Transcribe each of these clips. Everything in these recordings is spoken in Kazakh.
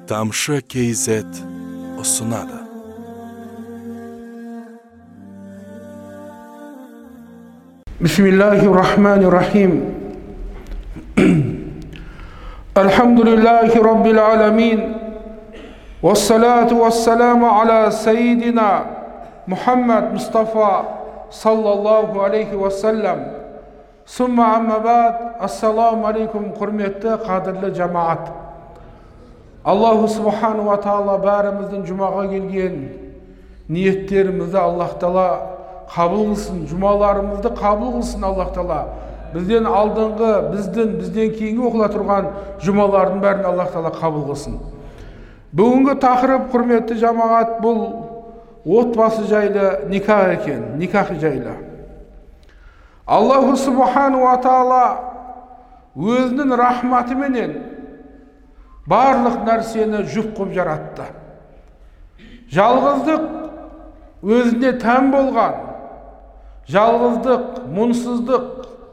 Тамшы KZ ұсынады. Bismillahirrahmanirrahim. Elhamdülillahi Rabbil alemin. Vessalatu vesselamu ala seyyidina Muhammed Mustafa sallallahu aleyhi ve sellem. Summa amma ba'd. Assalamu aleykum hürmetli kadirli cemaat. Allahu subhanahu wa ta'ala bärimizden cumaga gelgen niyetlerimizi Allah Taala kabul kılsın, cumalarımızda kabul kılsın Allah Taala. Bizden aldığınғы, bizden keyingi okula turgan cumaların bärini Allah Taala kabul kılsın. Bugünkü takırıp hürmetli cemaat bul otbası jaylı nikah eken, nikah jaylı. Allahu subhanahu wa ta'ala özünün rahmatı menen barlık narseni jup kılıp jarattı. Жалғыздық өзіне тән болған, жалғыздық, мұңсыздық,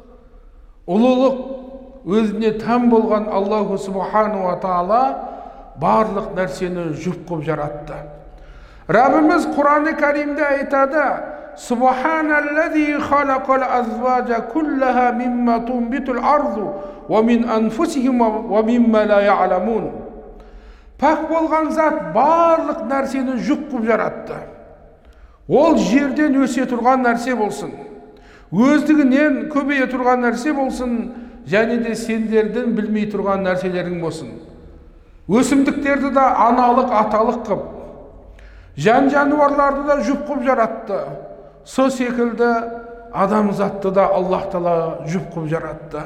ұлылық өзіне тән болған Аллаху субхану ва таала барлық нәрсені жұп қылып жаратты. Раббымыз Құран-ы Каримде айтады: Субханаллази халақал азважа куллаха мимма тунбитул арду ва мин анфусихим ва мимма ла я'ламун. Пак болған зат барлық нәрсені жұп қылып жаратты. Ол жерден өсе тұрған нәрсе болсын, өздігінен көбейе тұрған нәрсе болсын, және де сендердің білмей тұрған нәрселерің болсын. Өсімдіктерді да аналық, аталық қып, жан-жануарларды да жұп қылып жаратты. Со секілді адамзатты да Аллах Таала жұп қылып жаратты.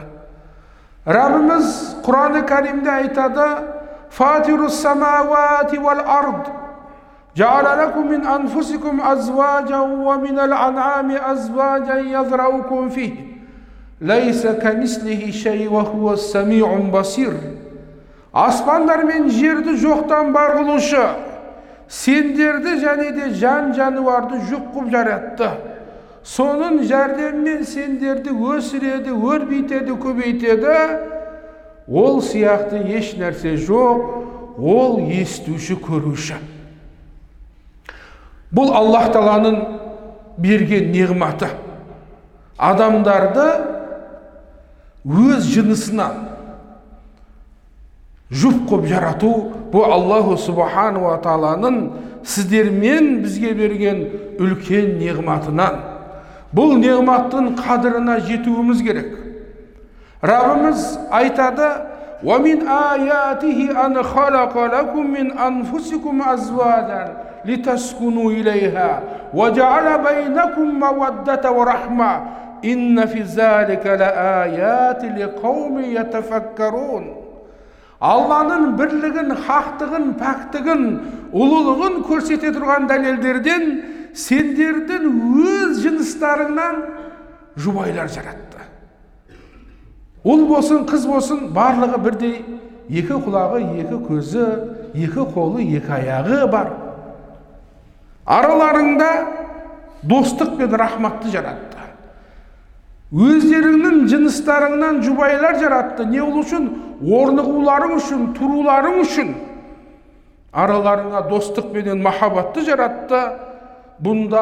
Раббымыз Құран-ы Каримде айтады: Фатирус самавати вал ард жа'ала лакум мин анфусикум азважан ва минал ан'ами азважан язраукум фихи лайса камислихи шей ва хувас самиун басир. Аспандар мен жерді жоқтан бар қылушы, сендерді және де жан-жануарды жұп қылып жаратты. Соның жәрдемімен сендерді өсіреді, өрбейтеді, көбейтеді. Ол сияқты еш нәрсе жоқ, ол естуші, көруші. Бұл Аллах Тааланың берген неғматы. Адамдарды өз жынысынан жұп қылып жарату, бұл Аллаху субхану ва тааланың сіздермен бізге берген үлкен неғматынан. Бұл неғматтың қадіріне жетуіміз керек. Раббымыз айтады: "Ва мин аятихи ан халақа лакум мин анфусикум азважан литаскуну илейха ва жа'ала байнакум маваддата ва рахма инна фи залика лааяти лиқауми ятафаккарун." Алланың бірлігін, хақтығын, пәктігін, ұлылығын көрсете тұрған дәлелдерден сендердің өз жыныстарыңнан жұбайлар жаратты. Ұл болсын, қыз болсын, барлығы бірдей, екі құлағы, екі көзі, екі қолы, екі аяғы бар. Араларында достық пен рахматты жаратты. Өздеріңнің жыныстарыңнан жұбайлар жаратты. Не ол үшін? Орнығуларың үшін, тұруларың үшін. Араларыңа достық пен махаббатты жаратты. Бұнда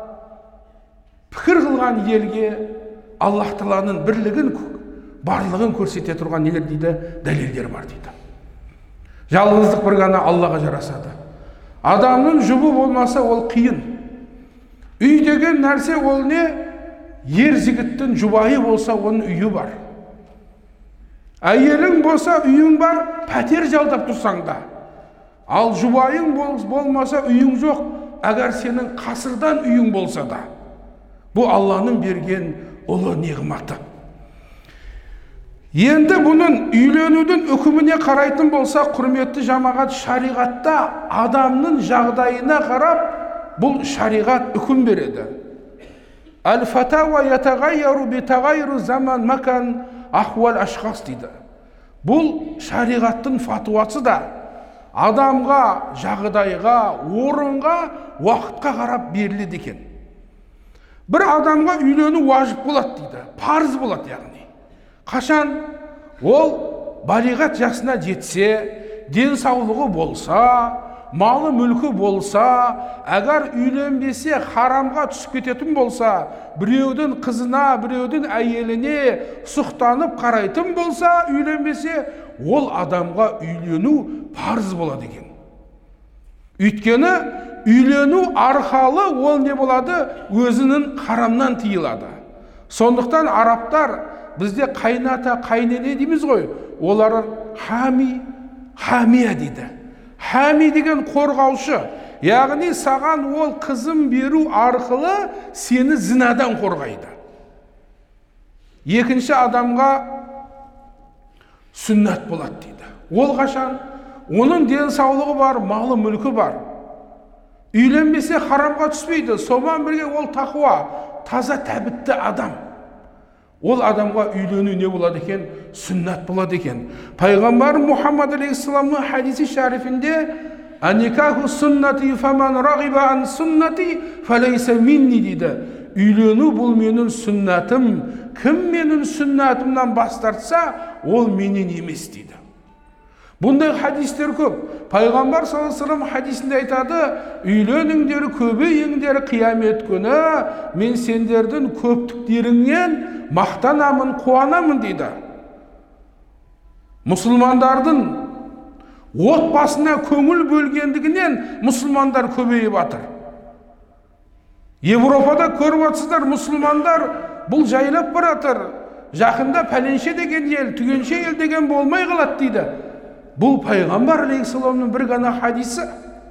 пікір қылған елге Аллах Тааланың бірлігін, барлығын көрсете тұрған нелер дейді, дәлелдер бар дейді. Жалғыздық бір ғана Аллаға жарасады. Адамның жұбы болмаса ол қиын. Үй деген нәрсе ол не? Ер жігіттің жұбайы болса оның үйі бар. Әйелің болса үйің бар, пәтер жалдап тұрсаң да. Ал жұбайың болмаса үйің жоқ, әгер сенің қасырдан үйің болса да. Бұл Алланың берген ұлы неғматы. Енді бұның үйленудің үкіміне қарайтын болса, құрметті жамағат, шариғатта адамның жағдайына қарап бұл шариғат үкім береді. Әл-фатауа ятағайяру битағайру заман макан ахуал ашхас дейді. Бұл шариғаттың фатуасы да адамға, жағдайға, орынға, уақытқа қарап беріледі екен. Бір адамға үйлену важып болады дейді, парыз болады яғни. Қашан ол балиғат жасына жетсе, денсаулығы болса, малы мүлкі болса, әгер үйленбесе харамға түсіп кететін болса, біреудің қызына, біреудің әйеліне сұқтанып қарайтын болса, үйленбесе, ол адамға үйлену парыз болады екен. Өйткені үйлену арқалы ол не болады? Өзінің харамнан тыйылады. Сондықтан арабтар бізде қайната, қайнене дейміз ғой. Олар хамия дейді. Хами деген қорғаушы. Яғни саған ол қызым беру арқылы сені зінадан қорғайды. Екінші адамға сүннат болады дейді. Ол қашан? Оның денсаулығы бар, малы мүлкі бар. Үйленбесе харамға түспейді. Сонымен бірге ол тақуа, таза тәбітті адам. Ол адамға үйлену не болады екен? Сүннат болады екен. Пайғамбар Мұхаммад алейхиссаламның хадисі шарифінде «Аникаху сүннати фаман рағиба ан сүннати фалейса минни» дейді. Үйлену бұл менің сүннатым. Кім менің сүннатымнан бас тартса, ол менен емес дейді. Бұндай хадистер көп. Пайғамбар саллаллаху алейхи вассалам хадисінде айтады, үйленіңдер, көбейіңдер, қиямет күні мен сендердің көптіктеріңнен мақтанамын, қуанамын дейді. Мұсылмандардың отбасына көңіл бөлгендігінен мұсылмандар көбейіп жатыр. Европада көріп отырсыздар, мұсылмандар бұл жайлап баратыр. Жақында пәленше деген ел, түгенше ел деген болмай қалады дейді. Бұл пайғамбар алейхиссаламның бір ғана хадисі.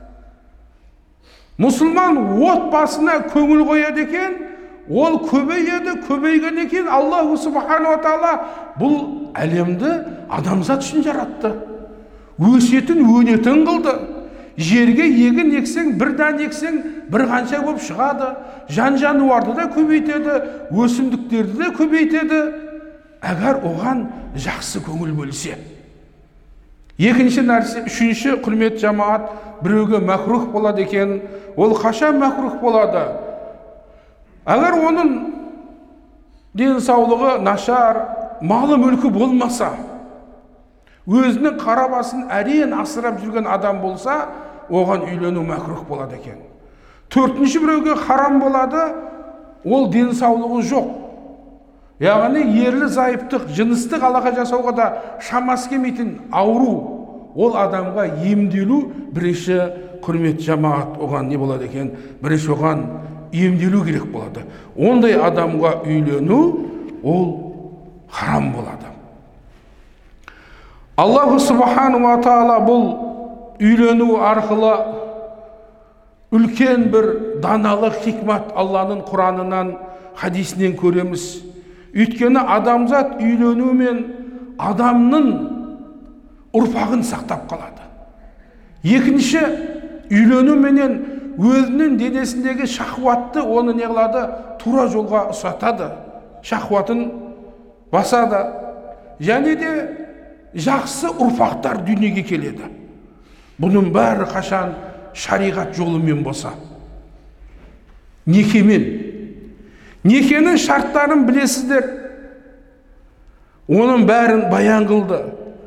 Мұсылман отбасына көңіл қояды екен, ол көбейеді, көбейген екен. Аллаху субхану ва тағала бұл әлемді адамзат үшін жаратты. Өсетін, өнетін қылды. Жерге егін ексең, бір дан ексең, бір қанша болып шығады. Жан-жануарды да көбейтеді, өсімдіктерді де көбейтеді. Әгер оған жақсы көңіл бөлсе. Екінші нәрсе, үшінші құрмет жамаат, біреуге мәкрух болады екен. Ол қашан мәкрух болады? Әгер оның денсаулығы нашар, малы мүлкі болмаса, өзінің қарабасын әрен асырап жүрген адам болса, оған үйлену мәкрух болады екен. Төртінші біреуге харам болады, ол денсаулығы жоқ. Яғни ерлі зайыптық, жыныстық алақа жасауға да шамасы келмейтін ауру. Ол адамға емделу, бірінші құрмет жамаат, оған не болады екен? Бірінші оған емделу керек болады. Ондай адамға үйлену, ол харам болады. Аллаху субхану ва тағала бұл үйлену арқылы үлкен бір даналық хикмат Алланың Құранынан, хадисінен көреміз. Өйткені адамзат үйленумен адамның ұрпағын сақтап қалады. Екінші, үйленуменен өзінің денесіндегі шахуатты оны не қылады? Тура жолға ұсатады. Шахуатын басады. Және де жақсы ұрпақтар дүниеге келеді. Бұның бәрі қашан шариғат жолымен болса. Некемен. Некенің шарттарын білесіздер. Оның бәрін баян қылды.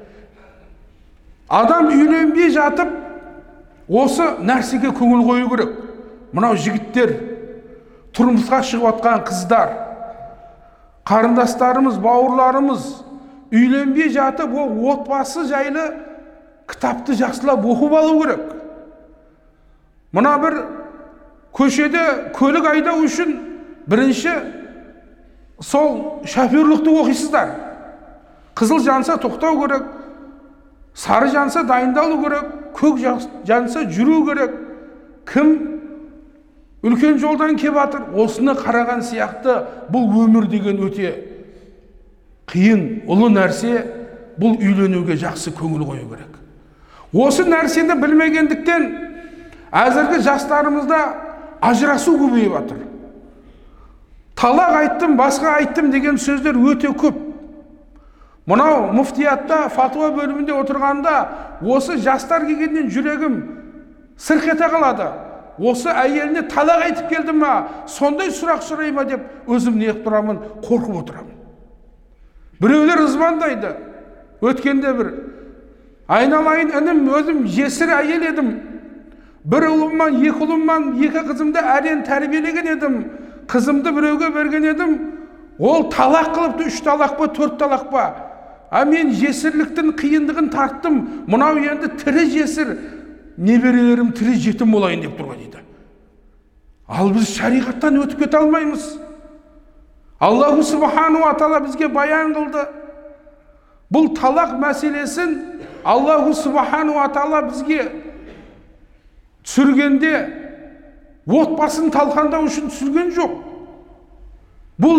Адам үйленбей жатып, осы нәрсеге көңіл қою керек. Мынау жігіттер, тұрмысқа шығып жатқан қыздар, қарындастарымыз, бауырларымыз үйленбей жатып, ол отбасы жайлы кітапты жақсылап оқып алу керек. Мына бір көшеде көлік айдау үшін бірінші сол шоферлікті оқисыздар. Қызыл жанса тоқтау керек, сары жанса дайындалу керек, көк жанса жүру керек. Кім үлкен жолдан кеп жатыр, осыны қараған сияқты бұл өмір деген өте қиын, ұлы нәрсе. Бұл үйленуге жақсы көңіл қою керек. Осы нәрсені білмегендіктен әзіргі жастарымызда ажырасу көбейіп жатыр. Талақ айттым, басқа айттым деген сөздер өте көп. Мынау муфтиятта, фатуа бөлімінде отырғанда, осы жастар келгеннен жүрегім сырқ ете қалады. Осы әйеліне талақ айтып келдім ма, сондай сұрақ сұрай ма деп өзім не тұрамын, қорқып отырамын. Біреулер ызбандайды. Өткенде бір Айналайын інім, өзім жесір әйел едім. Бір ұлымнан, екі ұлымнан, екі қызымды әрең тәрбиелеген едім. Қызымды біреуге берген едім. Ол талақ қылыпты, 3 талақ па, 4 талақ па. Мен жесірліктің қиындығын тарттым. Мынау енді тірі жесір, неберелерім тірі жетім болайын деп тұрған дейді. Ал біз шариғаттан өтіп кете алмаймыз. Аллаху субхану ва тағала бізге баян қылды. Бұл талақ мәселесін Аллаху субхану ва тағала бізге түсіргенде отбасын талқандау үшін түсірген жоқ. Бұл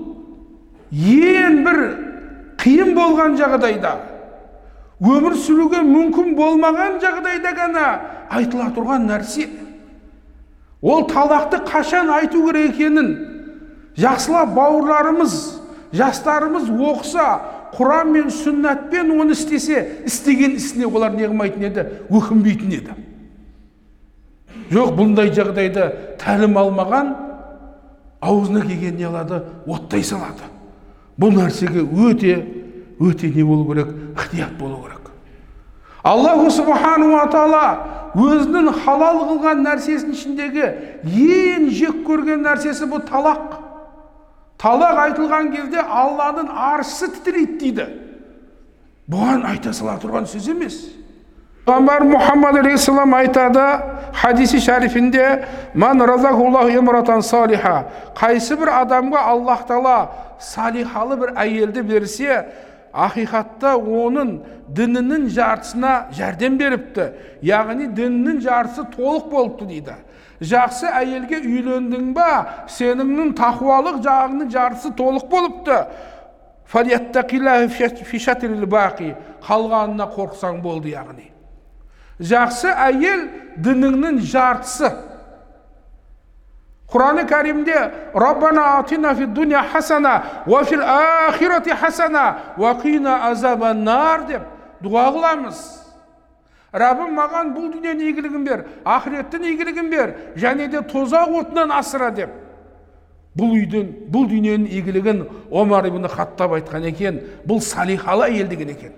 ең бір қиын болған жағдайда, өмір сүруге мүмкін болмаған жағдайда ғана айтыла тұрған нәрсе. Ол талақты қашан айту керек екенін жақсылап бауырларымыз, жастарымыз оқыса, Құран мен сүннатпен оны істесе, істеген ісіне олар не қылмайтын еді, өкінбейтін еді. Жоқ, бұндай жағдайда тәлім алмаған аузына келген не алады, оттай салады. Бұл нәрсеге өте не болу керек, ықтият болу керек. Аллаху субхану ва тағала өзінің халал қылған нәрсесінің ішіндегі ең жек көрген нәрсесі бұл талақ. Талақ айтылған кезде Алланың аршысы тітірейді дейді. Бұған айта сала тұрған сөз емес. Пайғамбар Мұхаммад алейхиссалам айтады хадиси шарифінде: "Ман разахуллаху имратан салиха", қайсы бір адамға Аллах Тағала салихалы бір әйелді берсе, ақиқатта оның дінінің жартысына жәрдем беріпті. Яғни дінінің жартысы толық болыпты дейді. Жақсы әйелге үйлендің ба, сеніңнің тақуалық жағының жартысы толық болыпты. Фалияттақиллахи фи шатрил бақи, қалғанына қорқсаң болды яғни. Жақсы әйел дініңнің жартысы. Құран-ы Кәрімде Раббана атина фи дуня хасана ва фил ахирати хасана ва қина азабан нар деп дуа қыламыз. Раббым, маған бұл дүниенің игілігін бер, ақыреттің игілігін бер, және де тозақ отынан асыра деп. Бұл дүниенің игілігін Омар ибн Хаттаб айтқан екен, бұл салихалы әйел деген екен.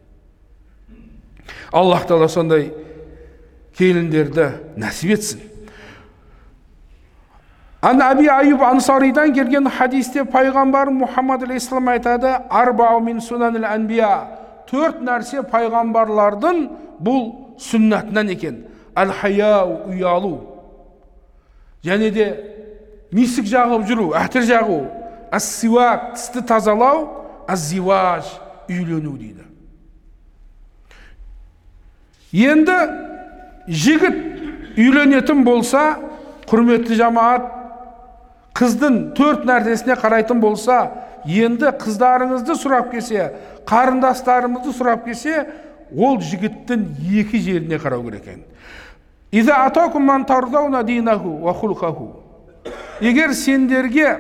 Аллах Тағала сондай келіндерді нәсіп етсін. Аби Айуб Ансаридан келген хадисте пайғамбар Мұхаммад алейхиссалам айтады: "Арбау мин сунанил анбия", 4 нәрсе пайғамбарлардың бұл сүннатынан екен. Ал-хаяу, ұялу, және де мисік жағып жүру, әтір жағу. Ас-сивак, тісті тазалау. Аз-зиваж, үйлену дейді. Енді жігіт үйленетін болса, құрметті жамаат, қыздың 4 нәрсесіне қарайтын болса, енді қыздарыңызды сұрап келсе, қарындастарымызды сұрап келсе, ол жігіттің 2 жеріне қарау керек екен. Иза атакум ман тардауна динаху ва хулқаху. Егер сендерге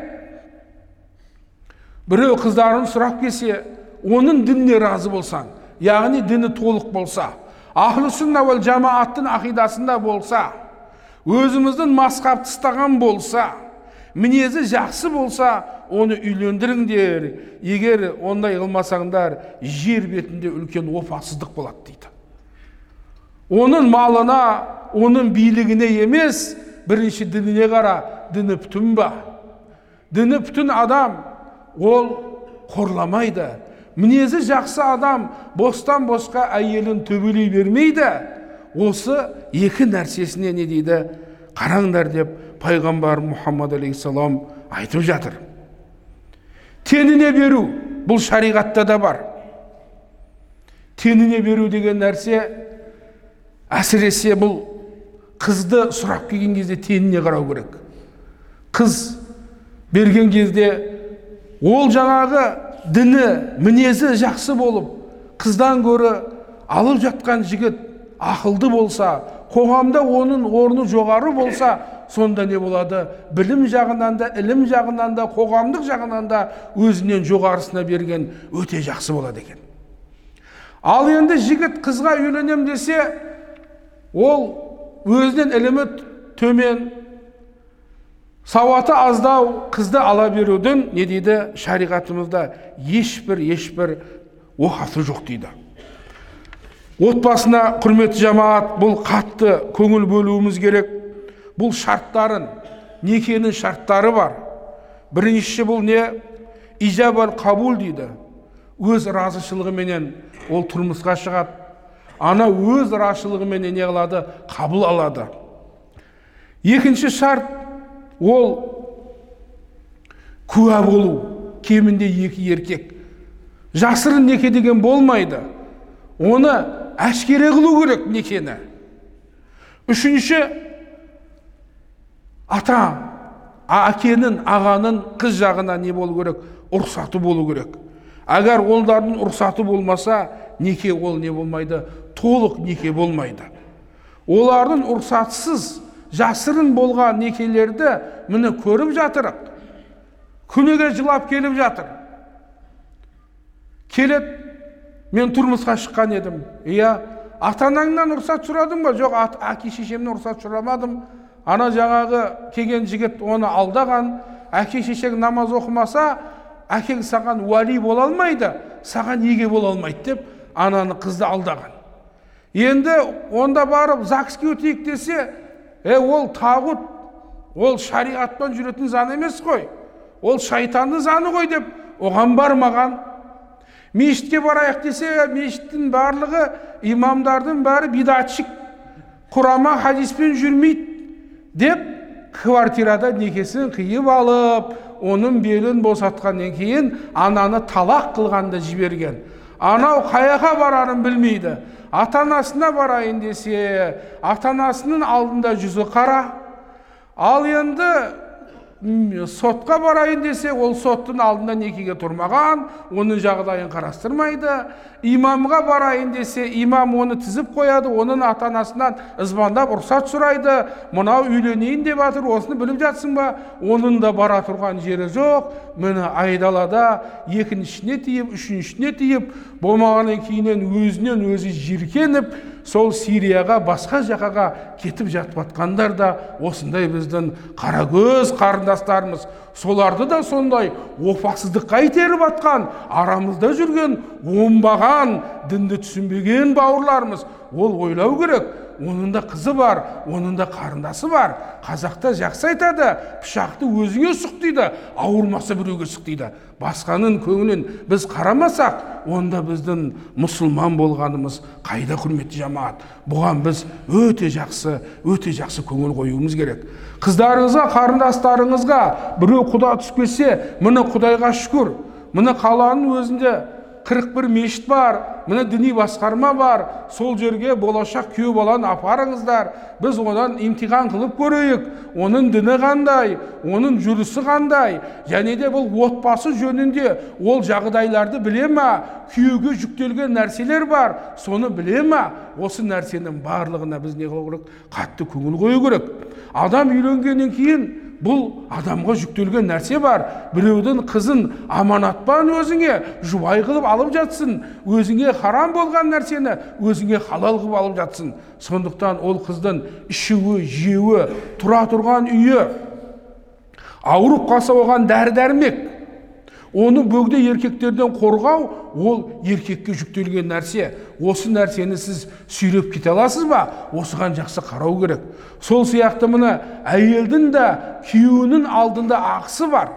біреу қыздарын сұрап келсе, оның дініне разы болсаң, яғни діні толық болса, ахлу сүнна вал жамааттың ақидасында болса, өзіміздің мазхабты ұстаған болса, мінезі жақсы болса, оны үйлендіріңдер. Егер ондай қылмасаңдар, жер бетінде үлкен опасыздық болады дейді. Оның малына, оның билігіне емес, бірінші дініне қара. Діні бүтін ба? Діні бүтін адам ол қорламайды. Мінезі жақсы адам бостан босқа әйелін төбелей бермейді. Осы 2 нәрсесіне не дейді? Қараңдар деп пайғамбар Мұхаммад алейхиссалам айтып жатыр. Теніне беру, бұл шариғатта да бар. Теніне беру деген нәрсе, әсіресе бұл қызды сұрап келген кезде теніне қарау керек. Қыз берген кезде ол жаңағы діні, мінезі жақсы болып, қыздан көрі алып жатқан жігіт ақылды болса, қоғамда оның орны жоғары болса, сонда не болады? Білім жағынан да, ілім жағынан да, қоғамдық жағынан да өзінен жоғарысына берген өте жақсы болады екен. Ал енді жігіт қызға үйленем десе, ол өзінен ілімі төмен, сауаты аздау қызды ала берудің не дейді? Шариғатымызда ешбір оқасы жоқ дейді. Отбасына, құрметті жамаат, бұл қатты көңіл бөлуіміз керек. Бұл шарттарын, некенің шарттары бар. Біріншісі бұл не? Ижабал қабул дейді. Өз разышылығыменен ол тұрмысқа шығады. Ана өз разышылығыменен не қылады? Қабыл алады. Екінші шарт ол куә болу. Кемінде 2 еркек. Жасырын неке деген болмайды. Оны әшкере қылу керек некені. Үшінші, әкенің, ағаның қыз жағына не болу керек? Ұрсаты болу керек. Әгер олардың ұрсаты болмаса, неке ол не болмайды? Толық неке болмайды. Олардың ұрсатсыз, жасырын болған некелерді міне көріп жатырық. Күніге жылап келіп жатыр. Келет, мен тұрмысқа шыққан едім. Ата-анаңнан ұрсат сұрадым ба? Жоқ, әке-шешемнен ұрсат сұрамадым. Ана жаңағы келген жігіт оны алдаған. Әке-шешең намаз оқымаса, әкең саған уәли бола алмайды, саған еге бола алмайды деп ананы қызды алдаған. Енді онда барып ЗАГСке өтейік десе, ол тағут, ол шариғатпен жүретін заң емес қой. Ол шайтанның заңы ғой деп оған бармаған. Мешітке барайық десе, мешіттің барлығы, имамдардың бәрі бидатшық, Құрама хадиспен жүрмейді деп квартирада некесін қиып алып, оның белін босатқаннан кейін ананы талақ қылғанда жіберген. Анау қаяға барарын білмейді. Ата-анасына барайын десе, ата-анасының алдында жүзі қара. Ал енді сотқа барайын десе, ол соттың алдында некеге тұрмаған, оның жағдайын қарастырмайды. Имамға барайын десе, имам оны тізіп қояды, оның ата-анасынан ызбандап ұрсат сұрайды. Мынау үйленейін деп жатыр, осыны біліп жатсың ба? Оның да бара тұрған жері жоқ. Міне айдалада екіншісіне тиіп, үшіншісіне тиіп, болмағаннан кейіннен өзінен өзі жиркеніп, сол Сирияға, басқа жақаға кетіп жатып жатқандар да осындай біздің қарагөз қарындастарымыз. Соларды да сондай опасыздыққа итеріп жатқан, арамызда жүрген оңбаған, дінді түсінбеген бауырларымыз. Ол ойлау керек. Оның да қызы бар, оның да қарындасы бар. Қазақта жақсы айтады, пышақты өзіңе сұқ дейді, ауырмаса біреуге сұқ дейді. Басқаның көңілін біз қарамасақ, онда біздің мұсылман болғанымыз қайда, құрметті жамаат. Бұған біз өте жақсы көңіл қоюымыз керек. Қыздарыңызға, қарындастарыңызға біреу құда түспесе, міне Құдайға шүкір, міне қаланың өзінде 41 мешіт бар, міне діни басқарма бар, сол жерге болашақ күйеу баланы апарыңыздар, біз одан имтихан қылып көрейік, оның діні қандай, оның жүрісі қандай, және де бұл отбасы жөнінде ол жағдайларды біле ма, күйеуге жүктелген нәрселер бар, соны біле ма, осы нәрсенің барлығына біз не қылу керек? Қатты көңіл қою керек. Адам үйленгеннен кейін бұл адамға жүктелген нәрсе бар. Біреудің қызын аманатпан өзіңе жұбай қылып алып жатсың, өзіңе харам болған нәрсені өзіңе халал қылып алып жатсың. Сондықтан ол қыздың ішуі, жеуі, тұра тұрған үйі, ауырып қалса оған дәрі-дәрмек, оны бөгде еркектерден қорғау, ол еркекке жүктелген нәрсе. Осы нәрсені сіз сүйреп кете аласыз ба? Осыған жақсы қарау керек. Сол сияқты мына әйелдің де күйеуінің алдында ақысы бар.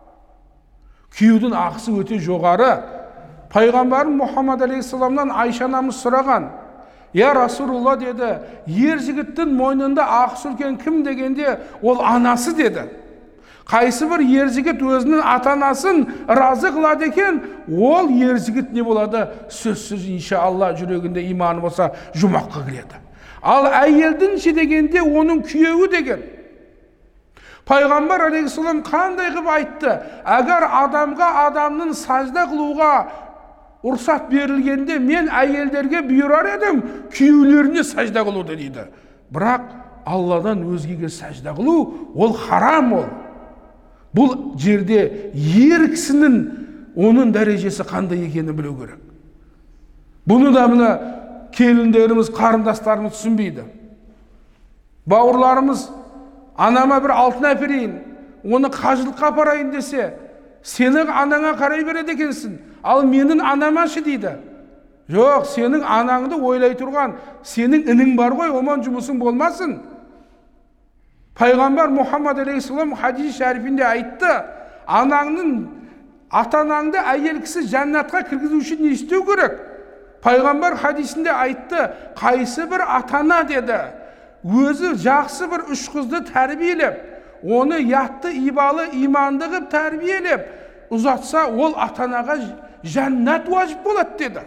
Күйеудің ақысы өте жоғары. Пайғамбарым Мұхаммад алейхиссаламнан Айша анамыз сұраған. Я Расулулла деді, ер жігіттің мойнында ақысы үлкен кім дегенде, ол анасы деді. Қайсы бір ер жігіт өзінің ата-анасын разы қылады екен, ол ер жігіт не болады? Сөзсіз иншалла жүрегінде иманы болса жұмаққа кіреді. Ал әйелдің дегенде оның күйеуі деген. Пайғамбар алейхиссалам қандай қылып айтты? Әгер адамға адамның сажда қылуға ұрсат берілгенде мен әйелдерге бұйырар едім күйеулеріне сажда қылуды дейді. Бірақ Алладан өзгеге сажда қылу ол харам ол. Бұл жерде ер кісінің оның дәрежесі қандай екенін білу керек. Бұны да мына келіндеріміз, қарындастарымыз түсінбейді. Бауырларымыз, анама бір алтын әперейін, оны қажылыққа апарайын десе, сені анаңа қарай береді екенсің, ал менің анама ше дейді. Жоқ, сенің анаңды ойлай тұрған сенің інің бар ғой, оман жұмысың болмасын. Пайғамбар Мұхаммад алейхиссалам хадис шәрифінде айтты, анаңның, ата-анаңды әйел кісі жәннатқа кіргізу үшін не істеу керек? Пайғамбар хадисінде айтты, қайсы бір ата-ана деді, өзі жақсы бір үш қызды тәрбиелеп, оны ятты, ибалы, иманды қып тәрбиелеп, ұзатса, ол ата-анаға жәннат уажып болады деді.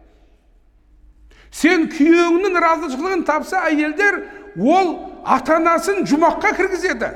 Сен күйеуіңнің разышылығын тапса, әйелдер ол ата-анасын жұмаққа кіргізеді.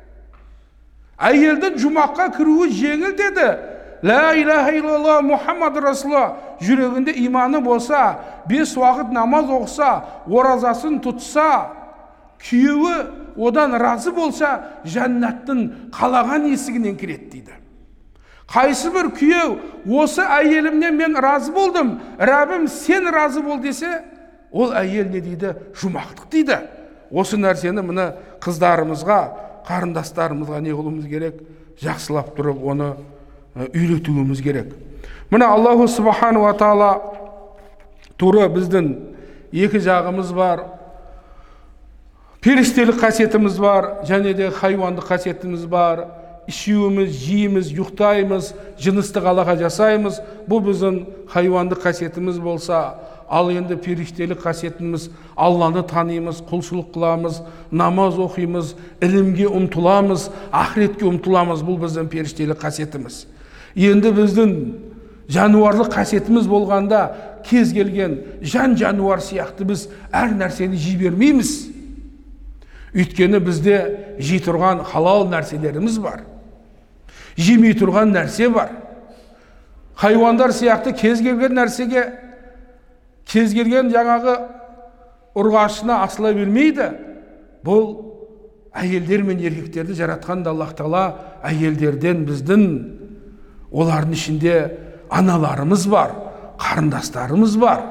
Әйелдің жұмаққа кіруі жеңіл деді. Ла илаха илlallah Мұхаммад Расулullah жүрегінде иманы болса, 5 уақыт намаз оқса, оразасын тұтса, күйеуі одан разы болса, жәннаттың қалаған есігінен кіреді дейді. Қайсы бір күйеу, осы әйелімнен мен разы болдым, Раббым сен разы бол десе, ол әйел не дейді? Жұмақтық дейді. Осы нәрсені мына қыздарымызға, қарындастарымызға не қылуымыз керек? Жақсылап тұрып, оны үйретуіміз керек. Мына Аллаху Субхану ва Таала туры біздің екі жағымыз бар. Періштелік қасиетіміз бар, және де хайуандық қасиетіміз бар. Ішуіміз, жейміз, ұйықтаймыз, жыныстық алақа жасаймыз. Бұл біздің хайуандық қасиетіміз болса, ал енді періштелік қасиетіміз, Алланы танимыз, құлшылық қыламыз, намаз оқимыз, ілімге ұмтыламыз, ақыретке ұмтыламыз. Бұл біздің періштелік қасиетіміз. Енді біздің жануарлық қасиетіміз болғанда, кез келген жан-жануар сияқты біз әр нәрсені жей бермейміз. Өйткені бізде жей тұрған халал нәрселеріміз бар. Жемей тұрған нәрсе бар. Хайуандар сияқты кез келген нәрсеге, кез келген жаңағы ұрғашына асыла бермейді. Бұл әйелдер мен еркектерді жаратқан Аллах Тағала әйелдерден біздің, олардың ішінде аналарымыз бар, қарындастарымыз бар.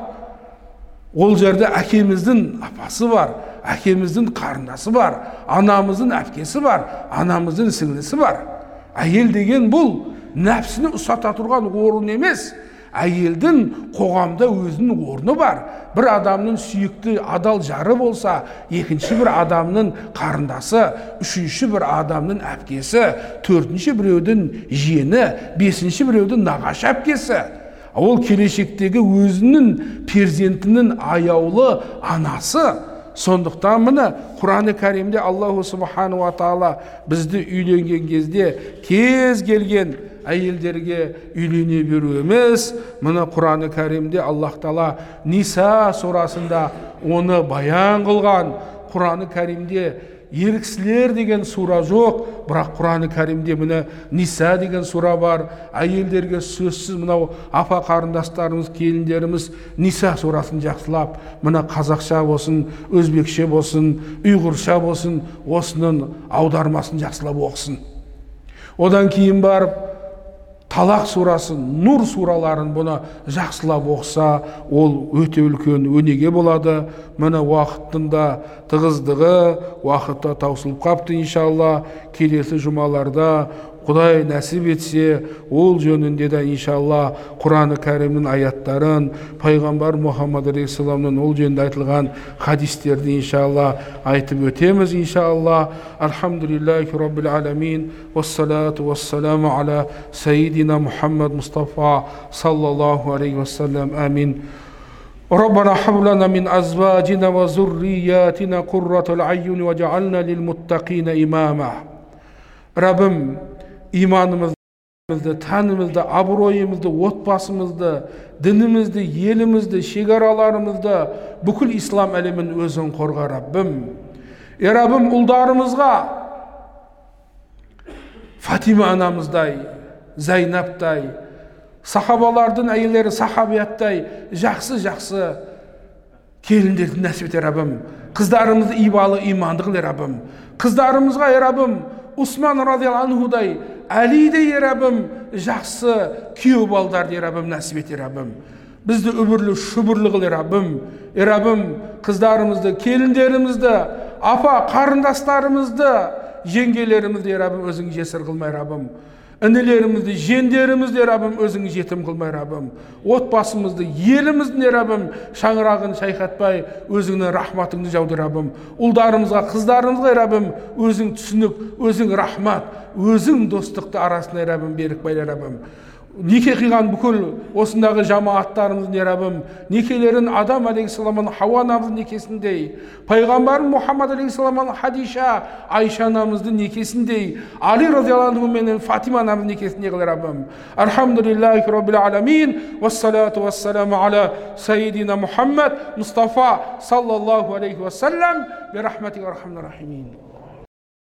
Ол жерде әкеміздің апасы бар, әкеміздің қарындасы бар, анамыздың әпкесі бар, анамыздың сіңлісі бар. Әйел деген бұл нәпсіні ұстата тұрған орын емес. Әйелдің қоғамда өзінің орны бар. Бір адамның сүйікті адал жары болса, екінші бір адамның қарындасы, үшінші бір адамның әпкесі, төртінші біреудің жиені, бесінші біреудің нағашы әпкесі. Ол келешектегі өзінің перзентінің аяулы анасы. Сондықтан міне Құран-ы Кәримде Аллаху Субхану ва Таала бізді үйленген кезде кез келген әйелдерге үйлене беру емес. Міне Құран-ы Кәримде Аллах Тағала Ниса сурасында оны баян қылған. Құран-ы Кәримде еріксілер деген сура жоқ, бірақ Құран-ы Кәримде міне Ниса деген сура бар. Әйелдерге сөзсіз мынау апа қарындастарымыз, келіндеріміз Ниса сурасын жақсылап, мына қазақша болсын, өзбекше болсын, ұйғырша болсын, осының аудармасын жақсылап оқысын. Одан кейін барып Талақ сурасын, Нұр сураларын бұны жақсылап оқса, ол өте үлкен өнеге болады. Міне уақыттында тығыздығы, уақытта таусылып қапты иншалла. Келесі жұмаларда Құдай нәсіп етсе, ол жөнінде де иншалла Құран-ы Кәримнің аяттарын, пайғамбар Мұхаммад алейхиссаламның ол жөнінде айтылған хадистерді иншалла айтып өтеміз иншалла. Алхамдулиллахи раббил аламин, вассалату вассаламу аля сайидина Мұхаммад Мустафа саллаллаху алейхи вассалам. Амин. ربنا هب لنا من أزواجنا وذرياتنا قرة الأعين واجعلنا للمتقين إماما. Раббым, иманымызды, тәнімізді, абыройымызды, отбасымызды, дінімізді, елімізді, шекараларымызды, бүкіл ислам әлемін өзің қорға, Раббым. Раббым, ұлдарымызға Фатима анамыздай, Зайнаптай, сахабалардың әйелдері сахабияттай жақсы келіндерді нәсіп ете, Раббым. Қыздарымызды ибалы, иманды қыл, Раббым. Қыздарымызға, Раббым, Усман радиаллаху анхудай, Әлидей, Раббым, жақсы күйеу балдарды, Раббым, нәсіп ете, Раббым. Бізді үбірлі, шүбірлі қыл, Раббым. Раббым, қыздарымызды, келіндерімізді, апа, қарындастарымызды, жеңгелерімізді, Раббым, өзің жесір қылмай, Раббым. Інілерімізді, жендерімізді Раббим өзің жетім қылмай Раббим. Отбасымызды, елімізді Раббим шаңырағын шайқатпай өзіңнің рахматыңды жауды Раббим. Ұлдарымызға, қыздарымызға Раббим өзің түсінік, өзің рахмат, өзің достықты арасына Раббим берік байлай Раббим. Неке қиған бүкіл осындағы жамааттарымыз Раббим некелерін Адам алейхиссаламның Хауа анамыздың некесіндей, пайғамбарым Мұхаммад алейхиссаламның Хадиша Айша анамыздың некесіндей, Али разияллаху анху мен Фатима анамыздың некесіндей қыл Раббим. Алхамдулиллахи раббил аламин, вассалату вассаламу аля сайидина Мұхаммад Мұстафа саллаллаху алейхи вассалам, би рахматика архамнар рахимин.